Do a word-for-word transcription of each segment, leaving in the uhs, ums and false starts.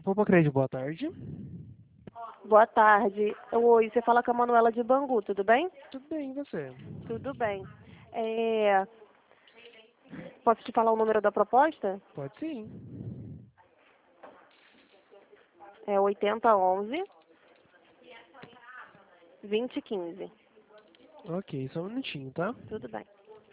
Poupa Crédito, boa tarde. Boa tarde. Oi, você fala com a Manuela de Bangu, tudo bem? Tudo bem, e você? Tudo bem. É, Posso te falar o número da proposta? Pode sim. É oitenta onze vinte quinze. Ok, só um minutinho, tá? Tudo bem.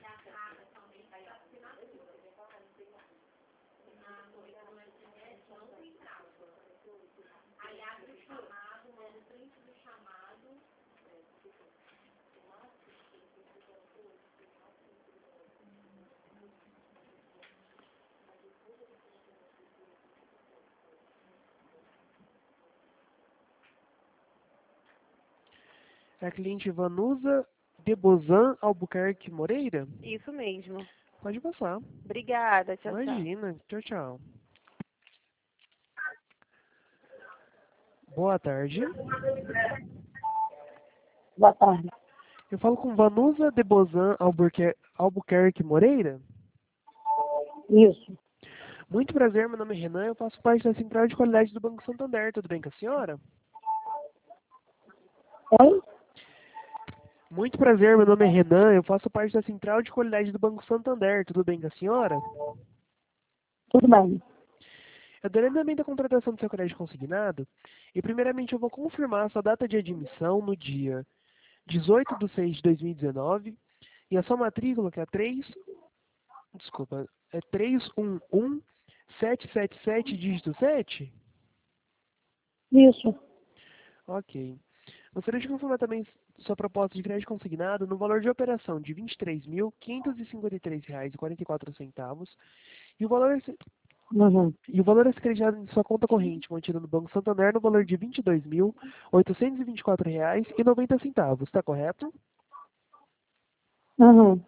É a cliente Vanusa Debozan Albuquerque Moreira? Isso mesmo. Pode passar. Obrigada. Tchau, tchau. Imagina. Tchau, tchau. Boa tarde. Boa tarde. Eu falo com Vanusa Debozan Albuquer Albuquerque Moreira? Isso. Muito prazer, meu nome é Renan, eu faço parte da Central de Qualidade do Banco Santander. Tudo bem com a senhora? Oi? Muito prazer, meu nome é Renan, eu faço parte da Central de Qualidade do Banco Santander. Tudo bem com a senhora? Tudo bem. Eu darei andamento à contratação do seu crédito consignado e, primeiramente, eu vou confirmar a sua data de admissão no dia dezoito de seis de dois mil e dezenove e a sua matrícula, que é três, desculpa, é três um um sete sete sete dígito sete? Isso. Ok. Gostaria de confirmar também sua proposta de crédito consignado no valor de operação de vinte e três mil, quinhentos e cinquenta e três reais e quarenta e quatro centavos e o valor Uhum. E o valor a ser crediado em sua conta corrente, mantido no Banco Santander, no valor de vinte e dois mil, oitocentos e vinte e quatro reais e noventa centavos. Está correto? Uhum.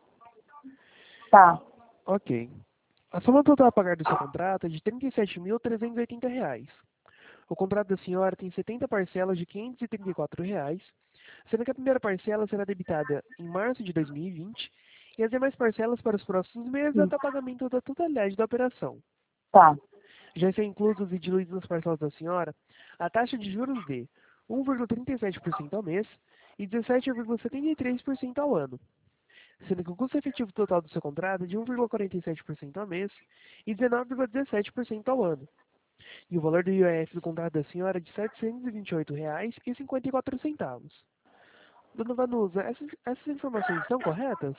Tá. Ok. A soma total a pagar do seu contrato é de trinta e sete mil, trezentos e oitenta reais. O contrato da senhora tem setenta parcelas de quinhentos e trinta e quatro reais, sendo que a primeira parcela será debitada em março de dois mil e vinte e as demais parcelas para os próximos meses Sim. até o pagamento da totalidade da operação. Tá. Já estão inclusos e diluídos nas parcelas da senhora a taxa de juros de um vírgula trinta e sete por cento ao mês e dezessete vírgula setenta e três por cento ao ano, sendo que o custo efetivo total do seu contrato é de um vírgula quarenta e sete por cento ao mês e dezenove vírgula dezessete por cento ao ano. E o valor do I O F do contrato da senhora é de setecentos e vinte e oito reais e cinquenta e quatro centavos. Dona Vanusa, essas, essas informações estão corretas?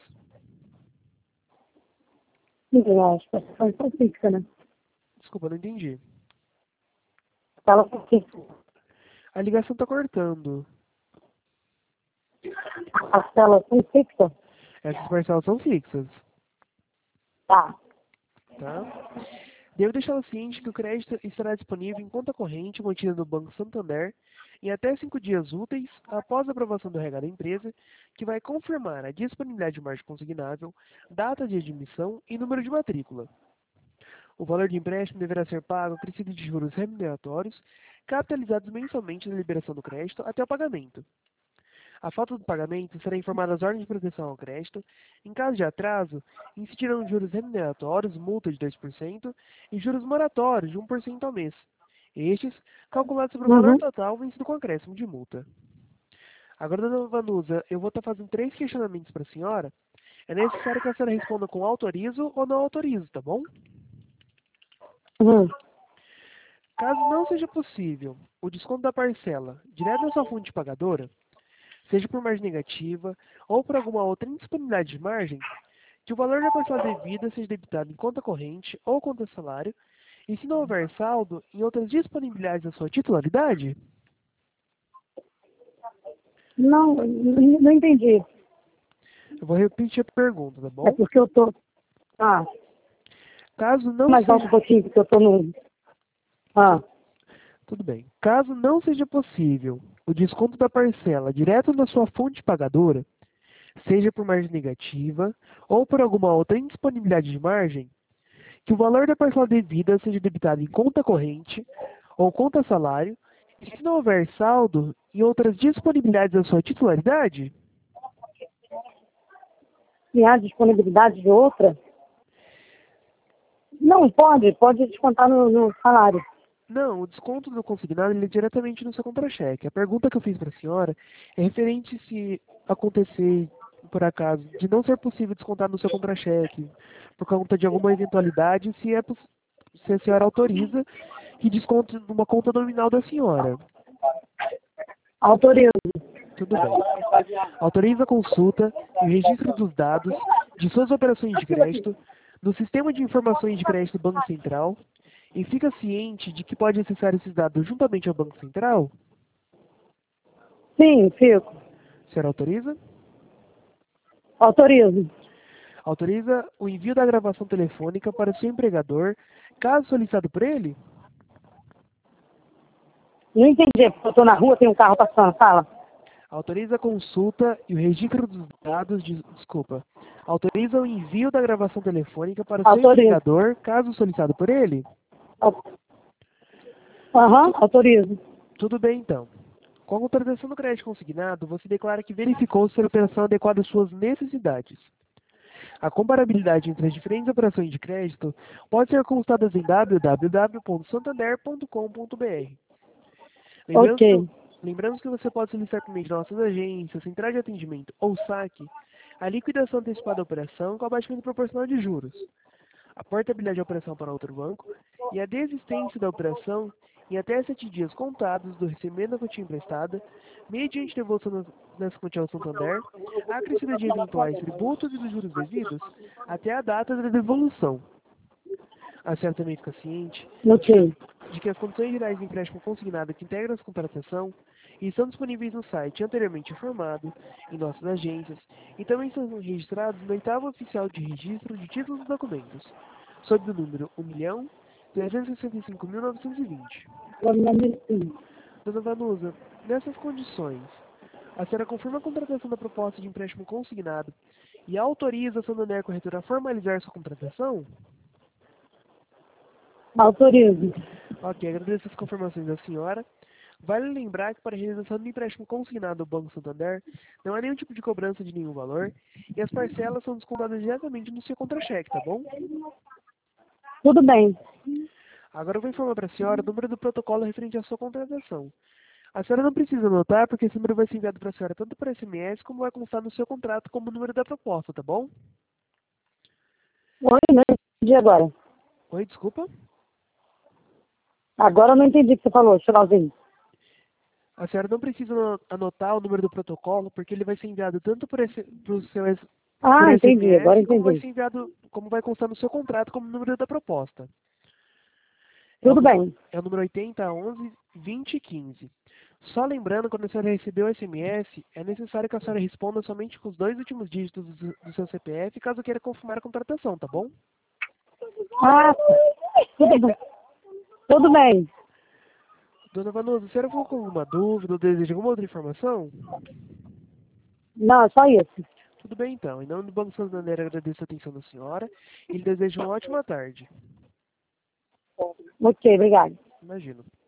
Sim, eu acho que essa foi fixa, né? Desculpa, não entendi. Ela foi fixa. A ligação está cortando. A cela foi fixa? Essas parcelas são fixas, Tá. tá? Devo deixá-lo ciente que o crédito estará disponível em conta corrente mantida no Banco Santander em até cinco dias úteis após a aprovação do R H da empresa, que vai confirmar a disponibilidade de margem consignável, data de admissão e número de matrícula. O valor de empréstimo deverá ser pago acrescido de juros remuneratórios, capitalizados mensalmente na liberação do crédito até o pagamento. A falta do pagamento será informada às ordens de proteção ao crédito. Em caso de atraso, incidirão juros remuneratórios, multa de dois por cento, e juros moratórios de um por cento ao mês. Estes, calculados sobre o valor Uhum. total, vencido com acréscimo de multa. Agora, dona Vanusa, eu vou estar fazendo três questionamentos para a senhora. É necessário que a senhora responda com autorizo ou não autorizo, tá bom? Uhum. Caso não seja possível o desconto da parcela direto da sua fonte pagadora, seja por margem negativa ou por alguma outra indisponibilidade de margem, que o valor da parcela devida seja debitado em conta corrente ou conta salário, e se não houver saldo, em outras disponibilidades da sua titularidade? Não, não não entendi. Eu vou repetir a pergunta, tá É bom? porque eu tô... Ah, Caso não mais alto seja... um pouquinho, porque eu tô no... Ah, Tudo bem. Caso não seja possível o desconto da parcela direto na sua fonte pagadora, seja por margem negativa ou por alguma outra indisponibilidade de margem, que o valor da parcela devida seja debitado em conta corrente ou conta salário, e se não houver saldo em outras disponibilidades da sua titularidade? e há disponibilidade de outra? Não, pode. Pode descontar no, no salário. Não, o desconto do consignado ele é diretamente no seu contra-cheque. A pergunta que eu fiz para a senhora é referente se acontecer, por acaso, de não ser possível descontar no seu contra-cheque, por conta de alguma eventualidade, se, é, poss- se a senhora autoriza que desconte numa conta nominal da senhora. Autorizo. Tudo bem. Autoriza a consulta e o registro dos dados de suas operações de crédito no Sistema de Informações de Crédito do Banco Central e fica ciente de que pode acessar esses dados juntamente ao Banco Central? Sim, fico. A senhora autoriza? Autorizo. Autoriza o envio da gravação telefônica para o seu empregador, caso solicitado por ele? Não entendi, porque eu tô na rua, tem um carro passando. Fala. Autoriza a consulta e o registro dos dados de... Desculpa. Autoriza o envio da gravação telefônica para o seu Autorizo. empregador, caso solicitado por ele? Au- Aham, autorizo. Tudo bem, então. Com a contratação do crédito consignado, você declara que verificou se a operação adequada às suas necessidades. A comparabilidade entre as diferentes operações de crédito pode ser consultada em w w w ponto santander ponto com ponto b r. Lembrando, Ok. que, lembrando que você pode solicitar por meio de nossas agências, central de atendimento ou saque, a liquidação antecipada da operação com abatimento proporcional de juros, a portabilidade da operação para outro banco e a desistência da operação em até sete dias contados do recebimento da quantia emprestada, mediante devolução das- dessa quantia ao Santander, a acrescida de eventuais tributos e dos juros devidos, até a data da devolução. A senhora também fica ciente Ok. de que as condições gerais de empréstimo consignado que integram essa contratação estão disponíveis no site anteriormente informado, em nossas agências, e também são registrados no oitavo oficial de registro de títulos e documentos, sob o número um milhão trezentos e sessenta e cinco mil novecentos e vinte. Dona Vanusa, nessas condições, a senhora confirma a contratação da proposta de empréstimo consignado e autoriza a Santander Corretora a formalizar sua contratação? Autorizo. Ok, agradeço as confirmações da senhora. Vale lembrar que para a realização do empréstimo consignado ao Banco Santander, não há nenhum tipo de cobrança de nenhum valor e as parcelas são descontadas diretamente no seu contra-cheque, tá bom? Tudo bem. Agora eu vou informar para a senhora o número do protocolo referente à sua contratação. A senhora não precisa anotar porque esse número vai ser enviado para a senhora tanto por S M S como vai constar no seu contrato como o número da proposta, tá bom? Oi, não entendi agora. Oi, desculpa? Agora eu não entendi o que você falou, finalzinho. A senhora não precisa ano- anotar o número do protocolo porque ele vai ser enviado tanto por esse, pro seu S- por Ah, entendi, S M S agora como vai entendi. ser enviado, como vai constar no seu contrato como número da proposta. É o, Tudo número- bem. é o número oitenta onze vinte quinze. Só lembrando, quando a senhora receber o S M S, é necessário que a senhora responda somente com os dois últimos dígitos do, do seu C P F, caso queira confirmar a contratação, tá bom? Ah, tudo bem. Tudo bem. Dona Vanusa, a senhora ficou com alguma dúvida ou deseja alguma outra informação? Não, é só isso. Tudo bem, então. Em nome do Banco Santander, agradeço a atenção da senhora e lhe desejo uma ótima tarde. Ok, obrigado. Imagino.